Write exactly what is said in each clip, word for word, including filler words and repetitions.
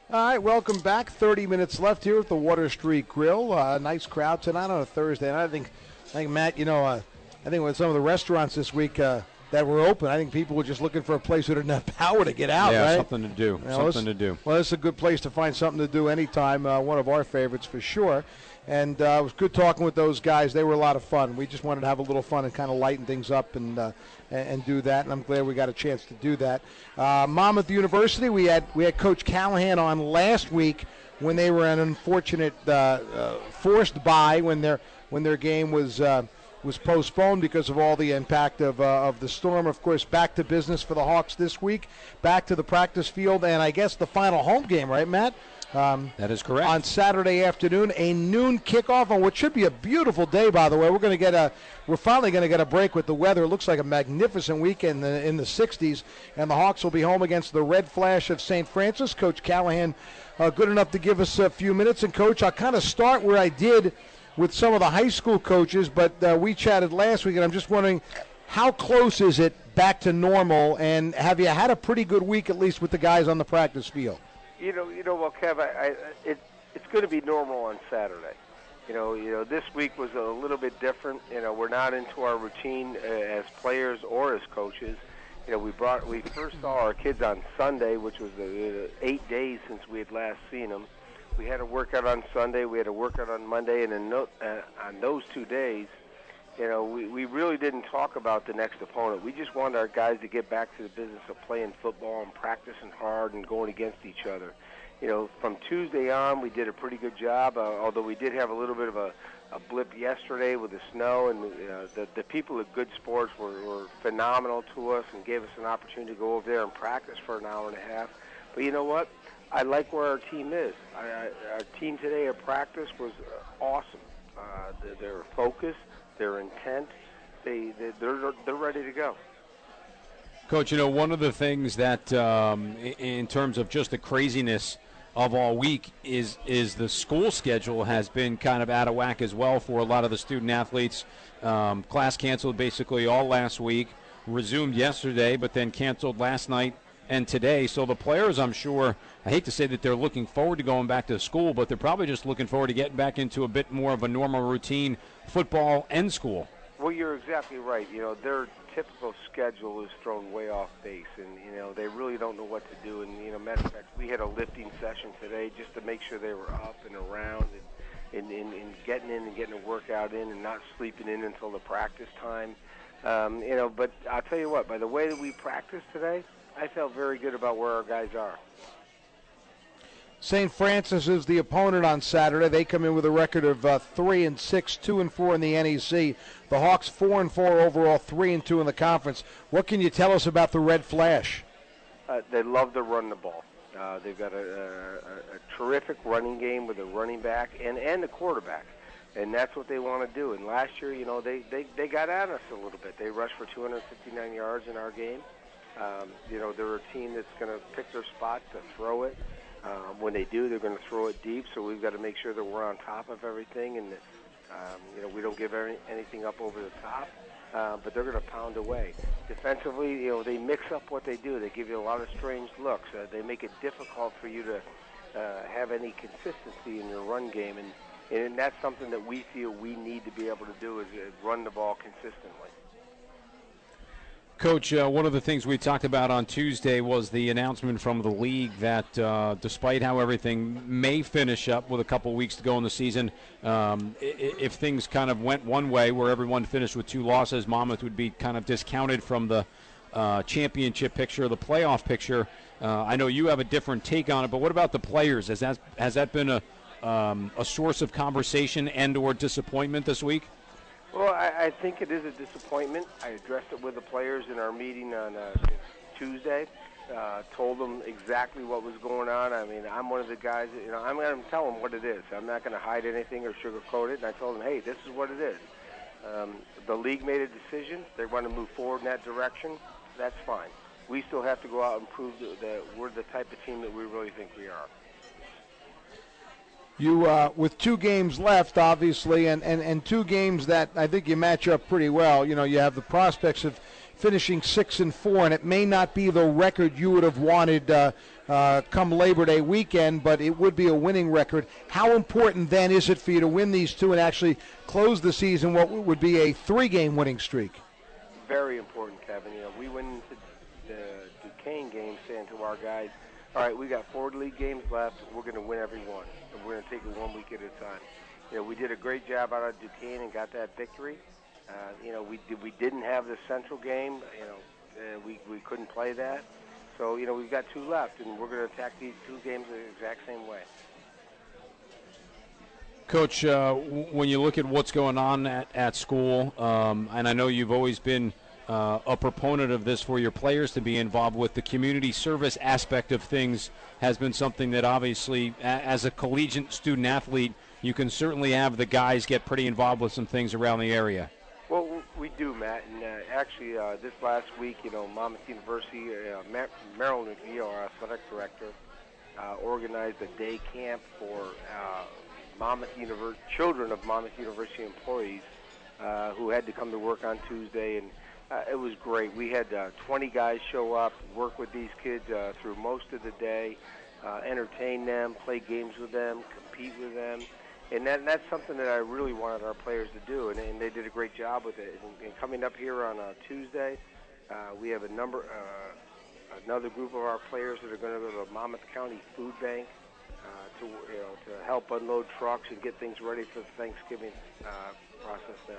All right, welcome back. thirty minutes left here at the Water Street Grill. Uh, nice crowd tonight on a Thursday. And I think, I think Matt, you know, uh, I think with some of the restaurants this week uh, that were open, I think people were just looking for a place who didn't have power to get out, yeah, right? something to do, you know, something to do. Well, it's a good place to find something to do anytime. Uh, one of our favorites for sure. And uh, it was good talking with those guys. They were a lot of fun. We just wanted to have a little fun and kind of lighten things up and uh, and, and do that. And I'm glad we got a chance to do that. Uh, Monmouth University, we had we had Coach Callahan on last week when they were an unfortunate uh, uh, forced bye when their when their game was uh, was postponed because of all the impact of uh, of the storm. Of course, back to business for the Hawks this week. Back to the practice field, and I guess the final home game, right, Matt? Um, that is correct. On Saturday afternoon, a noon kickoff on what should be a beautiful day. By the way, we're going to get a, we're finally going to get a break with the weather. It looks like a magnificent weekend in the, in the sixties, and the Hawks will be home against the Red Flash of Saint Francis. Coach Callahan, uh, good enough to give us a few minutes. And Coach, I'll kind of start where I did with some of the high school coaches, but uh, we chatted last week, and I'm just wondering, how close is it back to normal? And have you had a pretty good week, at least with the guys on the practice field? You know, you know, well, Kev, I, I, it, it's going to be normal on Saturday. You know, you know, this week was a little bit different. You know, we're not into our routine uh, as players or as coaches. You know, we brought, we first saw our kids on Sunday, which was uh, eight days since we had last seen them. We had a workout on Sunday, we had a workout on Monday, and in no, uh, on those two days, you know, we, we really didn't talk about the next opponent. We just wanted our guys to get back to the business of playing football and practicing hard and going against each other. You know, from Tuesday on, we did a pretty good job, uh, although we did have a little bit of a, a blip yesterday with the snow, and uh, the, the people at Good Sports were, were phenomenal to us and gave us an opportunity to go over there and practice for an hour and a half. But you know what? I like where our team is. I, I, our team today at practice was uh, awesome. Uh, they're, they're focused. Their intent, they, they they're they're ready to go. Coach, you know, one of the things that um, in terms of just the craziness of all week is is the school schedule has been kind of out of whack as well for a lot of the student athletes. Um, class canceled basically all last week, resumed yesterday, but then canceled last night and today. So the players, I'm sure, I hate to say that they're looking forward to going back to school, but they're probably just looking forward to getting back into a bit more of a normal routine, football and school. Well, you're exactly right. You know, their typical schedule is thrown way off base, and, you know, they really don't know what to do. And, you know, matter of fact, we had a lifting session today just to make sure they were up and around and, and, and, and getting in and getting a workout in and not sleeping in until the practice time. Um, you know, but I'll tell you what, by the way that we practiced today, I felt very good about where our guys are. Saint Francis is the opponent on Saturday. They come in with a record of uh, three and six, two and four in the N E C. The Hawks four and four overall, three and two in the conference. What can you tell us about the Red Flash? Uh, they love to run the ball. Uh, they've got a, a, a terrific running game with a running back and and a quarterback, and that's what they want to do. And last year, you know, they they they got at us a little bit. They rushed for two hundred fifty-nine yards in our game. Um, you know, they're a team that's going to pick their spot to throw it. Um, when they do, they're going to throw it deep, so we've got to make sure that we're on top of everything and that, um, you know, we don't give any, anything up over the top, uh, but they're going to pound away. Defensively, you know, they mix up what they do. They give you a lot of strange looks. Uh, they make it difficult for you to uh, have any consistency in your run game, and, and that's something that we feel we need to be able to do is uh, run the ball consistently. Coach, uh, one of the things we talked about on Tuesday was the announcement from the league that uh, despite how everything may finish up with a couple weeks to go in the season, um, if things kind of went one way where everyone finished with two losses, Monmouth would be kind of discounted from the uh, championship picture, the playoff picture. Uh, I know you have a different take on it, but what about the players? Has that, has that been a, um, a source of conversation and or disappointment this week? Well, I, I think it is a disappointment. I addressed it with the players in our meeting on uh, Tuesday. Uh, told them exactly what was going on. I mean, I'm one of the guys, that, you know, I'm going to tell them what it is. I'm not going to hide anything or sugarcoat it. And I told them, hey, this is what it is. Um, the league made a decision. They want to move forward in that direction. That's fine. We still have to go out and prove that, that we're the type of team that we really think we are. You, uh, with two games left, obviously, and, and, and two games that I think you match up pretty well. You know, you have the prospects of finishing six and four, and it may not be the record you would have wanted uh, uh, come Labor Day weekend, but it would be a winning record. How important then is it for you to win these two and actually close the season what would be a three-game winning streak? Very important, Kevin. You know, we went into the Duquesne game saying to our guys, all right, we got four league games left. We're going to win every one, and we're going to take it one week at a time. You know, we did a great job out of Duquesne and got that victory. Uh, you know, we did, we didn't have the Central game. You know, uh, we we couldn't play that. So you know, we've got two left, and we're going to attack these two games the exact same way. Coach, uh, w- when you look at what's going on at, at school, um, and I know you've always been uh, a proponent of this for your players to be involved with, the community service aspect of things has been something that obviously, a- as a collegiate student athlete, you can certainly have the guys get pretty involved with some things around the area. Well, we do, Matt, and uh, actually uh, this last week, you know, Monmouth University, uh, Mar- Marilyn McNeil, our athletic director, uh, organized a day camp for uh, Monmouth Univer- children of Monmouth University employees uh, who had to come to work on Tuesday, and uh, it was great. We had uh, twenty guys show up, work with these kids uh, through most of the day, uh, entertain them, play games with them, compete with them. And, that, and that's something that I really wanted our players to do, and, and they did a great job with it. And, and coming up here on uh, Tuesday, uh, we have a number, uh, another group of our players that are going to go to the Monmouth County Food Bank uh, to, you know, to help unload trucks and get things ready for the Thanksgiving uh, process there.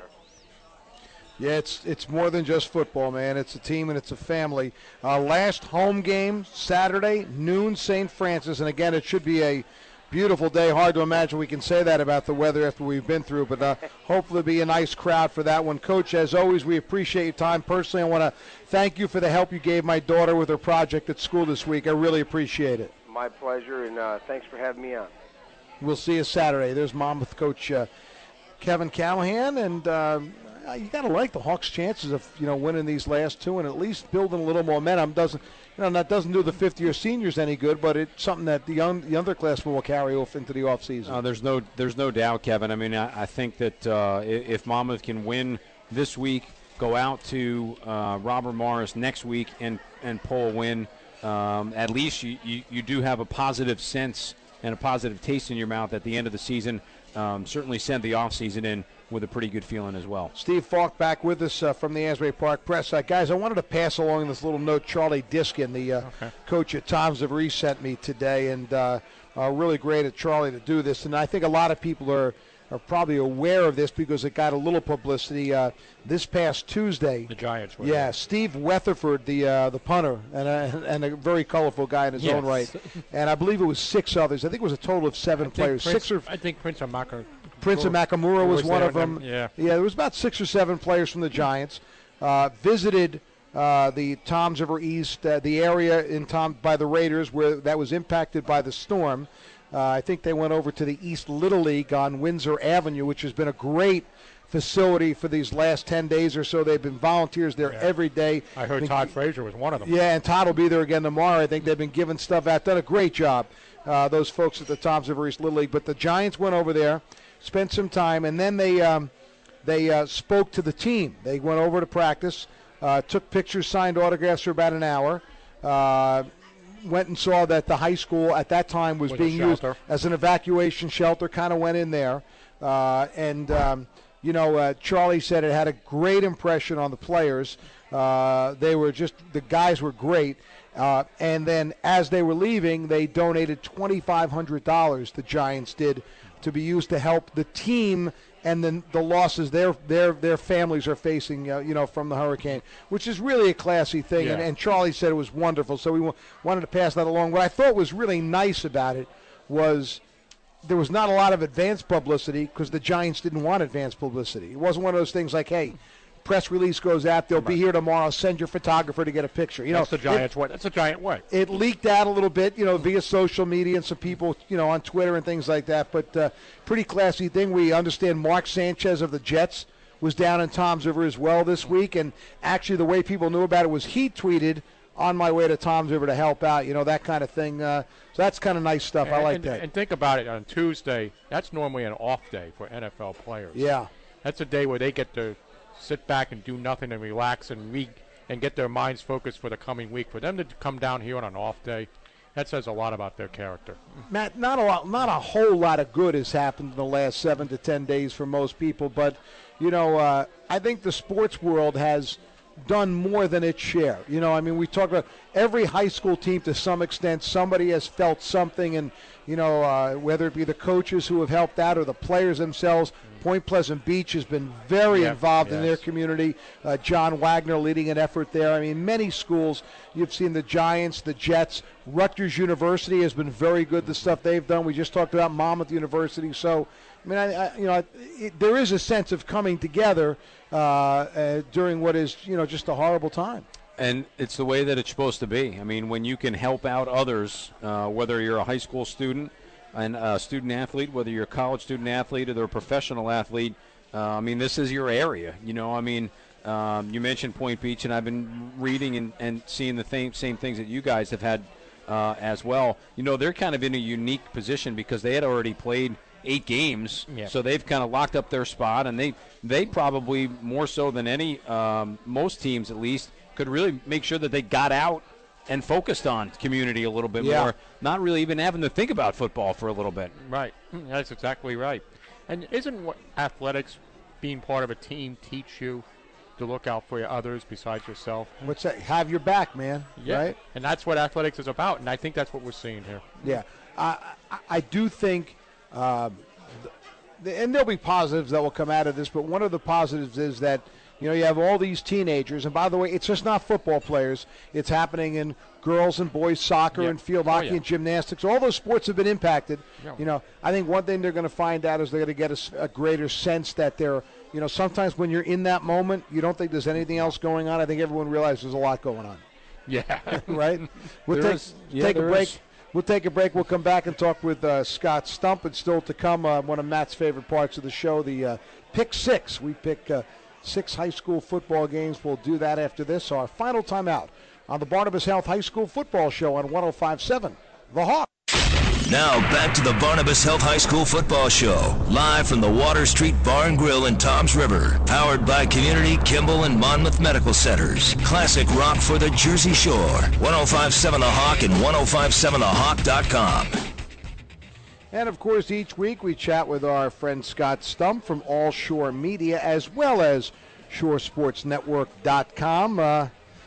Yeah, it's it's more than just football, man. It's a team and it's a family. Uh, last home game Saturday, noon, Saint Francis, and again, it should be a beautiful day. Hard to imagine we can say that about the weather after we've been through, but uh, hopefully it'll be a nice crowd for that one. Coach, as always, we appreciate your time. Personally, I want to thank you for the help you gave my daughter with her project at school this week. I really appreciate it. My pleasure, and uh, thanks for having me on. We'll see you Saturday. There's Monmouth coach uh, Kevin Callahan, and uh, you got to like the Hawks' chances of you know winning these last two and at least building a little momentum. Doesn't you know that doesn't do the fifth-year seniors any good, but it's something that the young the underclassmen will carry off into the offseason. Uh, there's no there's no doubt, Kevin. I mean, I, I think that uh, if Monmouth can win this week, go out to uh, Robert Morris next week and and pull a win, um, at least you, you you do have a positive sense and a positive taste in your mouth at the end of the season. Um, certainly send the offseason in with a pretty good feeling as well. Steve Falk back with us uh, from the Asbury Park Press. Uh, guys, I wanted to pass along this little note Charlie Diskin, the uh, okay. coach at Tom's of Reese, sent me today, and uh, uh, really great of Charlie to do this. And I think a lot of people are, are probably aware of this because it got a little publicity uh, this past Tuesday. The Giants were. Yeah, there. Steve Weatherford, the uh, the punter, and a, and a very colorful guy in his yes. own right. And I believe it was six others. I think it was a total of seven I players. Prince, six or I think Prince Amaka. Prince of Nakamura was, was one of them. them. Yeah. yeah, there was about six or seven players from the Giants. Uh, visited uh, the Toms River East, uh, the area in Tom by the Raiders where that was impacted by the storm. Uh, I think they went over to the East Little League on Windsor Avenue, which has been a great facility for these last ten days or so. They've been volunteers there yeah. every day. I heard been, Todd Frazier was one of them. Yeah, and Todd will be there again tomorrow. I think they've been giving stuff out. Done a great job, uh, those folks at the Toms River East Little League. But the Giants went over there, spent some time, and then they um, they uh, spoke to the team. They went over to practice, uh, took pictures, signed autographs for about an hour, uh, went and saw that the high school at that time was, was being used as an evacuation shelter, kind of went in there. Uh, and, um, you know, uh, Charlie said it had a great impression on the players. Uh, they were just, the guys were great. Uh, and then as they were leaving, they donated twenty-five hundred dollars, the Giants did, to be used to help the team and then the losses their their their families are facing, uh, you know, from the hurricane, which is really a classy thing. Yeah. And, and Charlie said it was wonderful, so we w- wanted to pass that along. What I thought was really nice about it was there was not a lot of advance publicity because the Giants didn't want advance publicity. It wasn't one of those things like, hey, press release goes out, they'll be here tomorrow, send your photographer to get a picture. You That's know, the Giants' it, way. That's the Giant way. It leaked out a little bit, you know, via social media and some people, you know, on Twitter and things like that. But uh, pretty classy thing. We understand Mark Sanchez of the Jets was down in Toms River as well this week. And actually the way people knew about it was he tweeted, on my way to Toms River to help out, you know, that kind of thing. Uh, so that's kind of nice stuff. And, I like and, that. And think about it, on Tuesday, that's normally an off day for N F L players. Yeah. That's a day where they get to sit back and do nothing and relax and re- and get their minds focused for the coming week. For them to come down here on an off day, that says a lot about their character. Matt, not a lot, not a whole lot of good has happened in the last seven to ten days for most people, but you know, uh, I think the sports world has done more than its share. You know, I mean, we talk about every high school team to some extent. Somebody has felt something, and you know, uh, whether it be the coaches who have helped out or the players themselves. Point Pleasant Beach has been very yep, involved yes. in their community. Uh, John Wagner leading an effort there. I mean, many schools. You've seen the Giants, the Jets. Rutgers University has been very good. The stuff they've done. We just talked about Monmouth University. So, I mean, I, I, you know, it, there is a sense of coming together uh, uh, during what is, you know, just a horrible time. And it's the way that it's supposed to be. I mean, when you can help out others, uh, whether you're a high school student and a student athlete, whether you're a college student athlete or they're a professional athlete, uh, I mean, this is your area. You know, I mean, um, you mentioned Point Beach, and I've been reading and, and seeing the same, same things that you guys have had uh, as well. You know, they're kind of in a unique position because they had already played eight games, yeah. so they've kind of locked up their spot, and they, they probably more so than any, um, most teams at least, could really make sure that they got out and focused on community a little bit yeah. more, not really even having to think about football for a little bit. Right. That's exactly right. And isn't what athletics, being part of a team, teach you to look out for your others besides yourself? What's that? Have your back, man. Yeah. Right? And that's what athletics is about, and I think that's what we're seeing here. Yeah. I, I, I do think, um, th- and there'll be positives that will come out of this, but one of the positives is that you know, you have all these teenagers, and by the way, it's just not football players. It's happening in girls and boys soccer yeah. and field oh, hockey yeah. and gymnastics. All those sports have been impacted. Yeah. You know, I think one thing they're going to find out is they're going to get a, a greater sense that they're, you know, sometimes when you're in that moment, you don't think there's anything else going on. I think everyone realizes there's a lot going on. Yeah. Right? We'll There take, is. Yeah, take a there break. is. We'll take a break. We'll come back and talk with uh, Scott Stump. And still to come, uh, one of Matt's favorite parts of the show, the uh, Pick Six. We pick uh, six high school football games. We'll do that after this. Our final time out on the Barnabas Health High School Football Show on one oh five point seven The Hawk. Now back to the Barnabas Health High School Football Show, live from the Water Street Bar and Grill in Toms River, powered by Community, Kimball, and Monmouth Medical Centers. Classic rock for the Jersey Shore. one oh five point seven The Hawk and ten fifty-seven the hawk dot com. And, of course, each week we chat with our friend Scott Stump from All Shore Media as well as shore sports network dot com. Uh,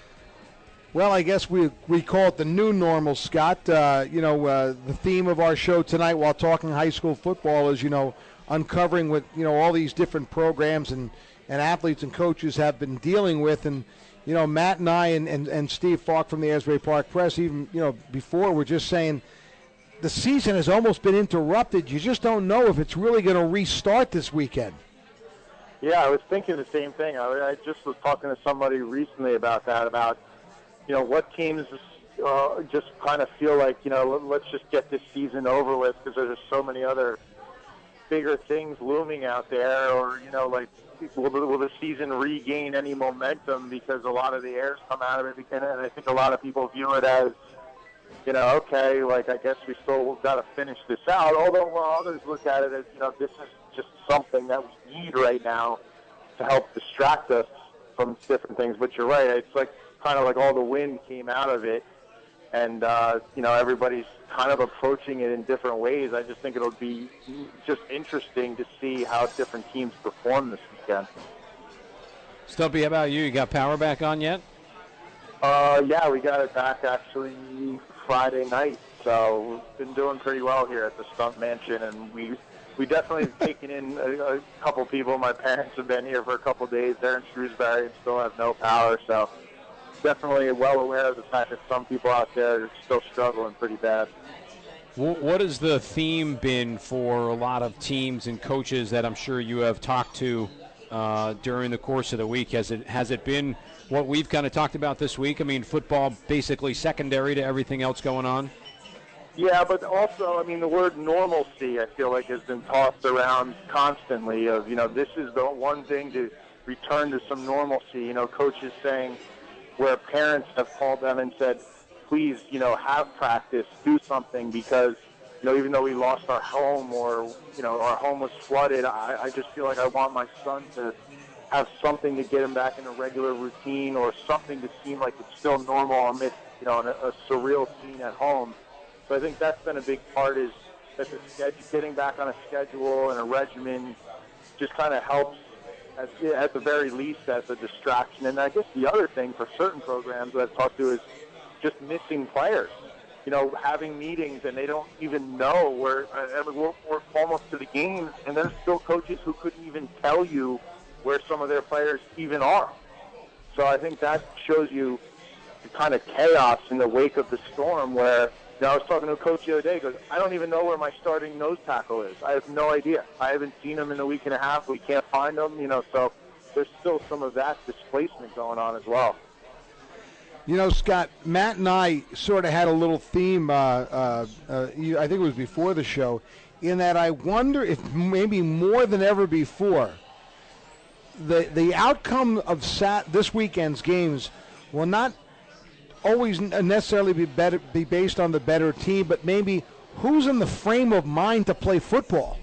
well, I guess we we call it the new normal, Scott. Uh, you know, uh, the theme of our show tonight while talking high school football is, you know, uncovering what, you know, all these different programs and, and athletes and coaches have been dealing with. And, you know, Matt and I and, and, and Steve Falk from the Asbury Park Press, even, you know, before were just saying, the season has almost been interrupted. You just don't know if it's really going to restart this weekend. Yeah, I was thinking the same thing. I, I just was talking to somebody recently about that, about, you know, what teams uh, just kind of feel like, you know, let's just get this season over with because there's just so many other bigger things looming out there. Or, you know, like, will the, will the season regain any momentum because a lot of the air's come out of it? And I think a lot of people view it as, you know, okay, like, I guess we still got to finish this out. Although well, others look at it as, you know, this is just something that we need right now to help distract us from different things. But you're right. It's like kind of like all the wind came out of it. And, uh, you know, everybody's kind of approaching it in different ways. I just think it'll be just interesting to see how different teams perform this weekend. Stumpy, how about you? You got power back on yet? Uh, yeah, we got it back actually Friday night. So we've been doing pretty well here at the Stump Mansion, and we we definitely have taken in a, a couple people. My parents have been here for a couple days. They're in Shrewsbury and still have no power, so definitely well aware of the fact that some people out there are still struggling pretty bad. What has the theme been for a lot of teams and coaches that I'm sure you have talked to uh, during the course of the week? Has it has it been what we've kind of talked about this week? I mean, football basically secondary to everything else going on? Yeah, but also, I mean, the word normalcy, I feel like, has been tossed around constantly of, you know, this is the one thing to return to some normalcy. You know, coaches saying where parents have called them and said, please, you know, have practice, do something because, you know, even though we lost our home or, you know, our home was flooded, I, I just feel like I want my son to have something to get them back in a regular routine or something to seem like it's still normal amidst, you know, a, a surreal scene at home. So I think that's been a big part, is that the schedule, getting back on a schedule and a regimen just kind of helps at, at the very least as a distraction. And I guess the other thing for certain programs that I've talked to is just missing players. You know, having meetings and they don't even know where, I mean, we're, we're almost to the games, and there's still coaches who couldn't even tell you where some of their players even are. So I think that shows you the kind of chaos in the wake of the storm where, you know, I was talking to a coach the other day, he goes, I don't even know where my starting nose tackle is. I have no idea. I haven't seen him in a week and a half. We can't find him, you know, so there's still some of that displacement going on as well. You know, Scott, Matt and I sort of had a little theme, uh, uh, uh, you, I think it was before the show, in that I wonder if maybe more than ever before, the the outcome of sat, this weekend's games will not always necessarily be better, be based on the better team, but maybe who's in the frame of mind to play football.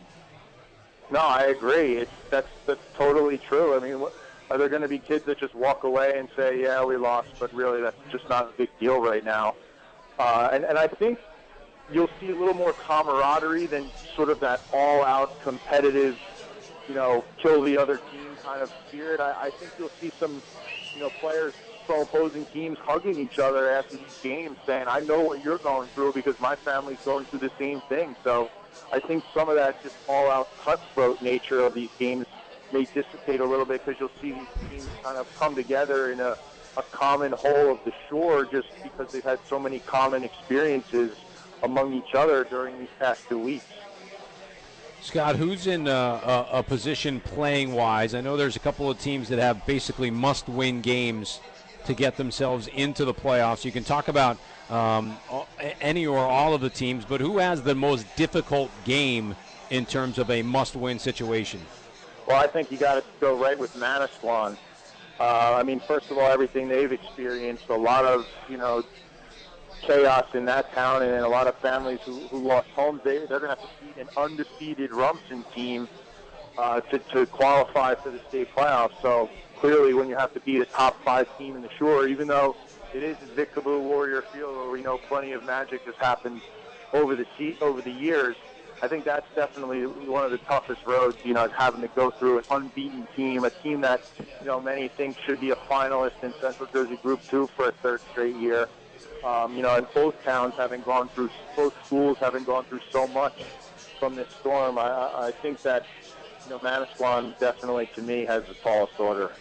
No, I agree. It's, that's, that's totally true. I mean, are there going to be kids that just walk away and say, yeah, we lost, but really that's just not a big deal right now? Uh, and, and I think you'll see a little more camaraderie than sort of that all-out competitive, you know, kill the other team kind of spirit. I, I think you'll see some, you know, players from opposing teams hugging each other after these games saying, I know what you're going through because my family's going through the same thing. So I think some of that just all-out cutthroat nature of these games may dissipate a little bit because you'll see these teams kind of come together in a, a common whole of the shore just because they've had so many common experiences among each other during these past two weeks. Scott, who's in uh, a, a position playing-wise? I know there's a couple of teams that have basically must-win games to get themselves into the playoffs. You can talk about um, any or all of the teams, but who has the most difficult game in terms of a must-win situation? Well, I think you got to go right with Manasquan. Uh, I mean, first of all, everything they've experienced, a lot of, you know, chaos in that town and a lot of families who, who lost homes. They, they're going to have to beat an undefeated Rumson team uh, to, to qualify for the state playoffs. So clearly when you have to beat a top five team in the Shore, even though it is Vic Caboo Warrior Field where we know plenty of magic has happened over the over the years, I think that's definitely one of the toughest roads, you know, is having to go through an unbeaten team, a team that, you know, many think should be a finalist in Central Jersey Group two for a third straight year. Um, you know, and both towns having gone through, both schools having gone through so much from this storm, I, I think that, you know, Manasquan definitely, to me, has the tallest order.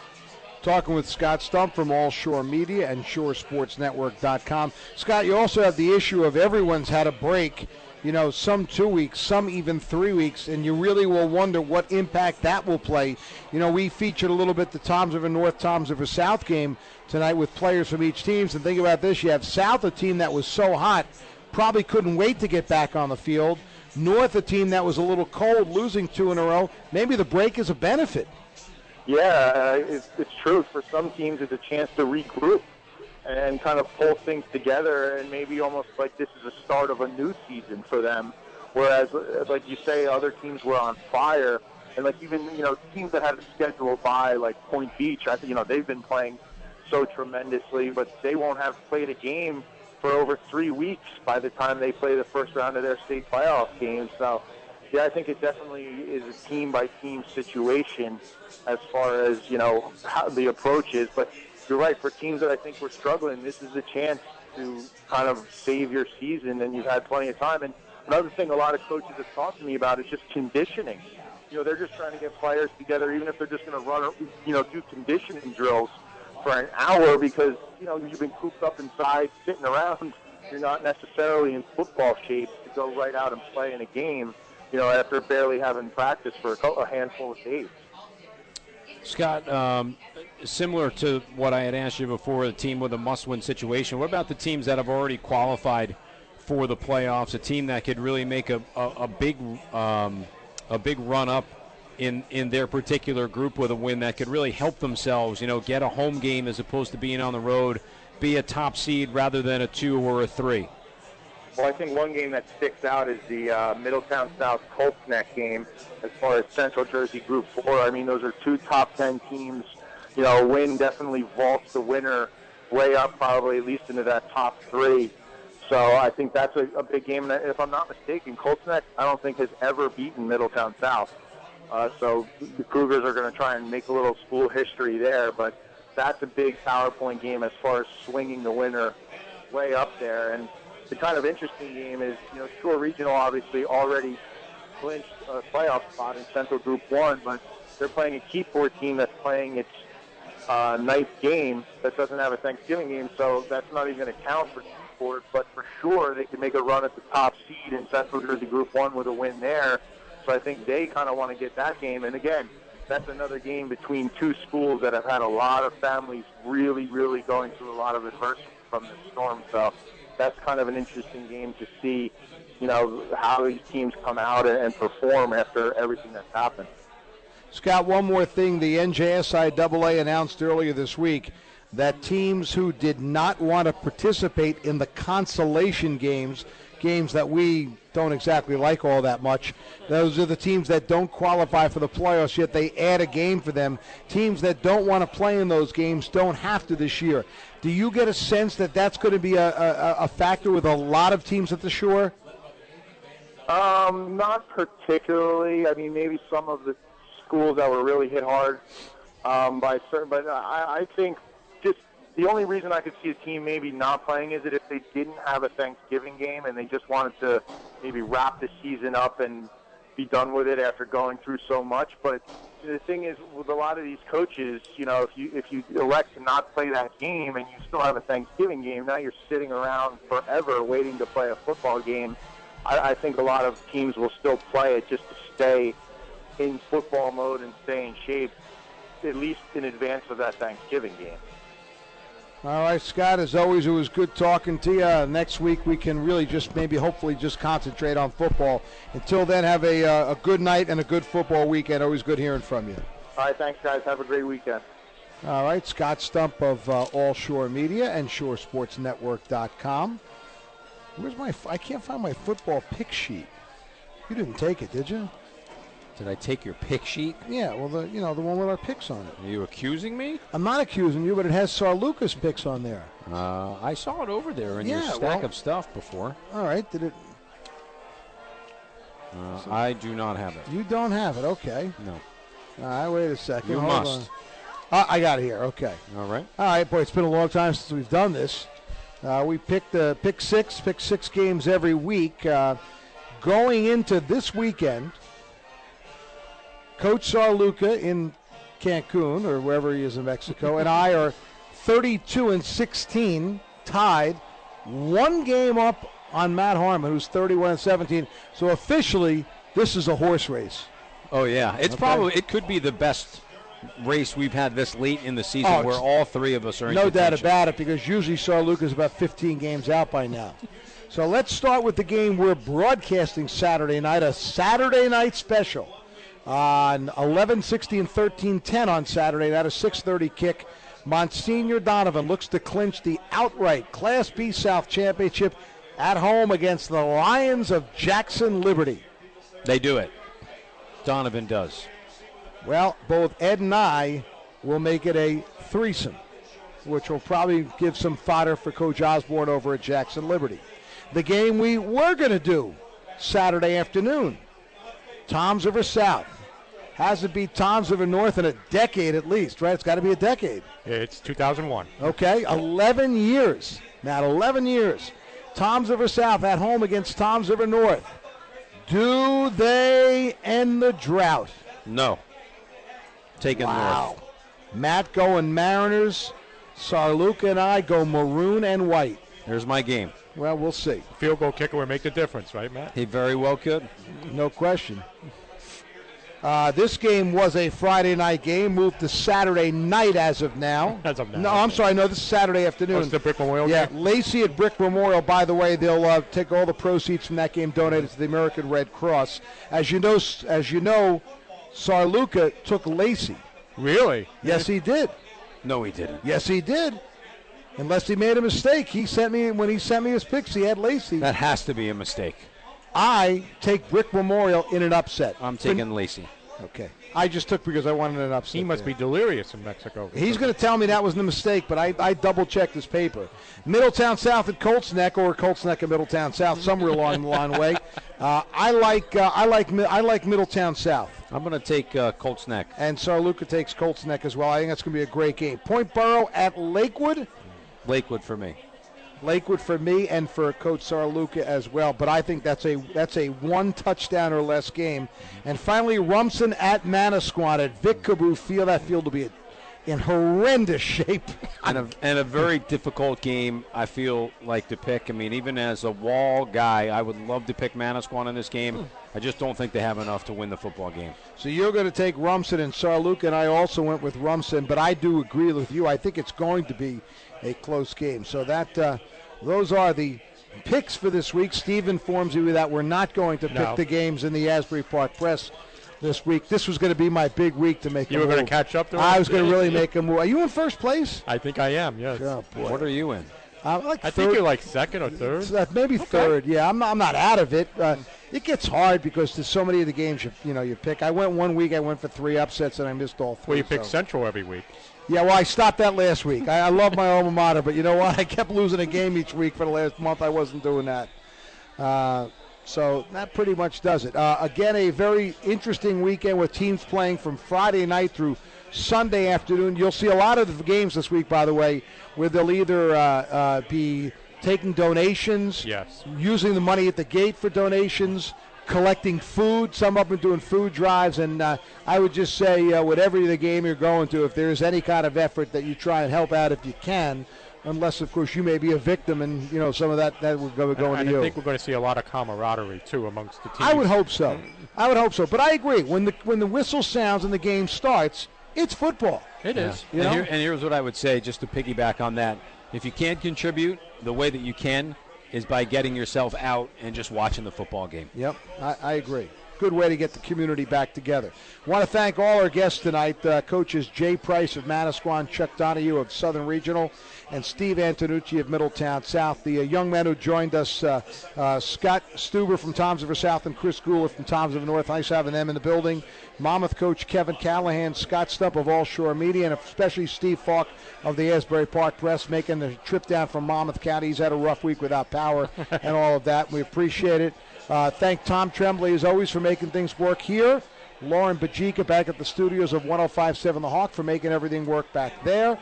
Talking with Scott Stump from All Shore Media and Shore Sports Network dot com. Scott, you also have the issue of everyone's had a break, you know, some two weeks, some even three weeks, and you really will wonder what impact that will play. You know, we featured a little bit the Toms River North, Toms River South game tonight with players from each team. And think about this, you have South, a team that was so hot, probably couldn't wait to get back on the field. North, a team that was a little cold, losing two in a row. Maybe the break is a benefit. Yeah, uh, it's, it's true. For some teams, it's a chance to regroup and kind of pull things together, and maybe almost like this is the start of a new season for them. Whereas, like you say, other teams were on fire, and like even, you know, teams that had a schedule by like Point Beach, I think, you know, they've been playing so tremendously, but they won't have played a game for over three weeks by the time they play the first round of their state playoff games. So, yeah, I think it definitely is a team-by-team situation as far as, you know, how the approach is. But you're right, for teams that I think were struggling, this is a chance to kind of save your season, and you've had plenty of time. And another thing a lot of coaches have talked to me about is just conditioning. You know, they're just trying to get players together, even if they're just going to run, you know, do conditioning drills for an hour because, you know, you've been cooped up inside, sitting around. You're not necessarily in football shape to go right out and play in a game, you know, after barely having practice for a handful of days. Scott, um, similar to what I had asked you before, the team with a must-win situation, what about the teams that have already qualified for the playoffs, a team that could really make a, a, a big um, a big run-up in, in their particular group with a win that could really help themselves, you know, get a home game as opposed to being on the road, be a top seed rather than a two or a three? Well, I think one game that sticks out is the uh, Middletown South Colts Neck game as far as Central Jersey Group four. I mean, those are two top ten teams. You know, win definitely vaults the winner way up, probably at least into that top three. So I think that's a, a big game. And if I'm not mistaken, Colts Neck, I don't think has ever beaten Middletown South. Uh, so the Cougars are going to try and make a little school history there. But that's a big PowerPoint game as far as swinging the winner way up there. And the kind of interesting game is, you know, Shore Regional obviously already clinched a playoff spot in Central Group one, but they're playing a Keyport team that's playing its uh, ninth game that doesn't have a Thanksgiving game, so that's not even going to count for Keyport, but for sure they can make a run at the top seed in Central Jersey Group one with a win there. So I think they kind of want to get that game. And again, that's another game between two schools that have had a lot of families really, really going through a lot of adversity from this storm. So that's kind of an interesting game to see, you know, how these teams come out and, and perform after everything that's happened. Scott, one more thing. The N J S I A A announced earlier this week that teams who did not want to participate in the consolation games, games that we don't exactly like all that much, those are the teams that don't qualify for the playoffs, yet they add a game for them. Teams that don't want to play in those games don't have to this year. Do you get a sense that that's going to be a, a, a factor with a lot of teams at the Shore? Um, not particularly. I mean, maybe some of the schools that were really hit hard um, by certain, but I, I think just the only reason I could see a team maybe not playing is that if they didn't have a Thanksgiving game and they just wanted to maybe wrap the season up and be done with it after going through so much. But the thing is, with a lot of these coaches, you know, if you if you elect to not play that game and you still have a Thanksgiving game, now you're sitting around forever waiting to play a football game. I, I think a lot of teams will still play it just to stay in football mode and stay in shape, at least in advance of that Thanksgiving game. All right, Scott, as always, it was good talking to you. Next week we can really just maybe hopefully just concentrate on football. Until then, have a, uh, a good night and a good football weekend. Always good hearing from you. All right, thanks, guys. Have a great weekend. All right, Scott Stump of uh, All Shore Media and Shore Sports Network dot com. Where's my – I can't find my football pick sheet. You didn't take it, did you? Did I take your pick sheet? Yeah, well, the you know, the one with our picks on it. Are you accusing me? I'm not accusing you, but it has Sarlucas picks on there. Uh, I saw it over there in Yeah, your stack well- of stuff before. All right, did it Uh, I do not have it. – you don't have it, okay. No. All right, wait a second. You Hold must. on. Uh, I got it here, okay. All right. All right, boy, it's been a long time since we've done this. Uh, we pick the pick six, pick six games every week. Uh, going into this weekend, Coach Sarluca in Cancun or wherever he is in Mexico, and I are thirty-two and sixteen, tied, one game up on Matt Harmon, who's thirty-one and seventeen. So officially, this is a horse race. Oh yeah, it's Okay. probably it could be the best race we've had this late in the season, Oh, where it's- all three of us are in No doubt contention. about it, because usually Sarluca's about fifteen games out by now. So let's start with the game we're broadcasting Saturday night, a Saturday night special on eleven sixty and thirteen ten on Saturday night, a six thirty kick. Monsignor Donovan looks to clinch the outright Class B South Championship at home against the Lions of Jackson Liberty. They do it. Donovan does. Well, both Ed and I will make it a threesome, which will probably give some fodder for Coach Osborne over at Jackson Liberty. The game we were going to do Saturday afternoon, Toms River South. Hasn't beat Toms River North in a decade at least, right? It's got to be a decade. It's two thousand one. Okay, eleven years. Matt, eleven years. Toms River South at home against Toms River North. Do they end the drought? No. Taking Wow. North. Matt going Mariners. Sarluca and I go maroon and white. There's my game. Well, we'll see. Field goal kicker would make the difference, right, Matt? He very well could. No question. Uh, this game was a Friday night game, moved to Saturday night as of now. As of now, No, I'm okay. sorry. No, this is Saturday afternoon. Oh, it's the Brick Memorial Yeah, game? Lacey at Brick Memorial, by the way, they'll uh, take all the proceeds from that game, donated to the American Red Cross. As you know, as you know, Sarluca took Lacey. Really? Yes, he did. No, he didn't. Yes, he did. Unless he made a mistake. He sent me when he sent me his picks. He had Lacey. That has to be a mistake. I take Brick Memorial in an upset. I'm taking Lacey. Okay. I just took because I wanted an upset. He must there. be delirious in Mexico. He's going to tell me that wasn't a mistake, but I, I double-checked his paper. Middletown South at Colts Neck, or Colts Neck at Middletown South, somewhere along the line way. Uh, I like uh, I like I like Middletown South. I'm going to take uh, Colts Neck. And Sarluca takes Colts Neck as well. I think that's going to be a great game. Point Borough at Lakewood. Lakewood for me. Lakewood for me and for Coach Sarluca as well. But I think that's a that's a one touchdown or less game. And finally, Rumson at Manasquan at Vic Caboo Field. That field will be in horrendous shape. and, a, and a very difficult game, I feel like, to pick. I mean, even as a Wall guy, I would love to pick Manasquan in this game. I just don't think they have enough to win the football game. So you're going to take Rumson and Sarluca, and I also went with Rumson. But I do agree with you. I think it's going to be a close game. So that uh, those are the picks for this week. Steve informs you that we're not going to pick No. the games in the Asbury Park Press this week. This was going to be my big week to make You a were move. going to catch up to I him? was going to really make a move. Are you in first place? I think I am, yes. Oh, boy. What are you in? I'm like I third, think you're like second or third. uh, maybe third. Yeah, I'm not, I'm not out of it. Uh, it gets hard because there's so many of the games you you know you pick. I went one week. I went for three upsets and I missed all three. Well, you pick so. Central every week. Yeah, well, I stopped that last week. I, I love my alma mater, but you know what? I kept losing a game each week for the last month. I wasn't doing that. Uh, so that pretty much does it. Uh, again, a very interesting weekend with teams playing from Friday night through Sunday afternoon. You'll see a lot of the games this week, by the way, where they'll either uh, uh, be taking donations, Yes. using the money at the gate for donations, collecting food. Some of them doing food drives, and uh, I would just say, uh, whatever the game you're going to, if there's any kind of effort that you try and help out if you can, unless, of course, you may be a victim, and you know some of that that would go going and to I you. think we're going to see a lot of camaraderie too amongst the teams. I would hope so. I would hope so. But I agree. When the when the whistle sounds and the game starts, it's football. It is. You and, know? here, and here's what I would say, just to piggyback on that. If you can't contribute, the way that you can is by getting yourself out and just watching the football game. Yep, I, I agree. Good way to get the community back together. Want to thank all our guests tonight, uh, coaches Jay Price of Manasquan, Chuck Donahue of Southern Regional, and Steve Antonucci of Middletown South. The uh, young men who joined us, uh, uh, Scott Stuber from Toms River South and Chris Gouler from Toms River North. Nice having them in the building. Monmouth coach Kevin Callahan, Scott Stump of All Shore Media, and especially Steve Falk of the Asbury Park Press making the trip down from Monmouth County. He's had a rough week without power and all of that. We appreciate it. Uh, thank Tom Tremblay, as always, for making things work here. Lauren Bajika back at the studios of one oh five point seven The Hawk for making everything work back there.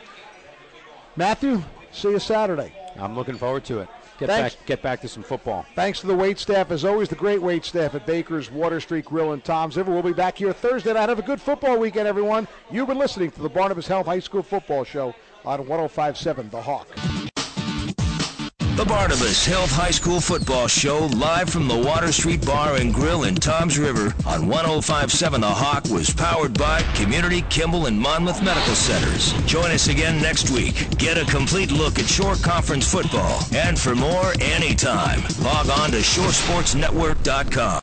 Matthew, see you Saturday. I'm looking forward to it. Get Thanks. back, get back to some football. Thanks to the wait staff, as always, the great wait staff at Baker's, Water Street Grill, and Tom's River. We'll be back here Thursday night. Have a good football weekend, everyone. You've been listening to the Barnabas Health High School Football Show on one oh five point seven The Hawk. The Barnabas Health High School Football Show, live from the Water Street Bar and Grill in Toms River on one oh five point seven The Hawk, was powered by Community, Kimball, and Monmouth Medical Centers. Join us again next week. Get a complete look at Shore Conference football. And for more anytime, log on to shore sports network dot com.